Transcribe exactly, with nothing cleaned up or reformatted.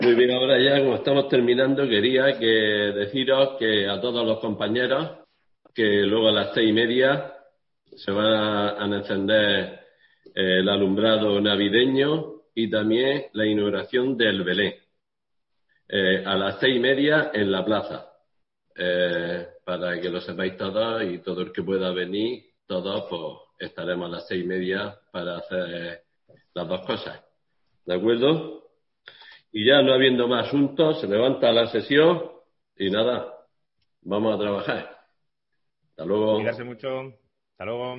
Muy bien, ahora ya como estamos terminando, quería que deciros que a todos los compañeros que luego a las seis y media se van a, a encender eh, el alumbrado navideño y también la inauguración del Belén. Eh, a las seis y media en la plaza. Eh, para que lo sepáis todos y todo el que pueda venir, todos pues estaremos a las seis y media para hacer las dos cosas. ¿De acuerdo? Y ya no habiendo más asuntos, se levanta la sesión y nada, vamos a trabajar. Hasta luego. Cuidarse mucho. Hasta luego.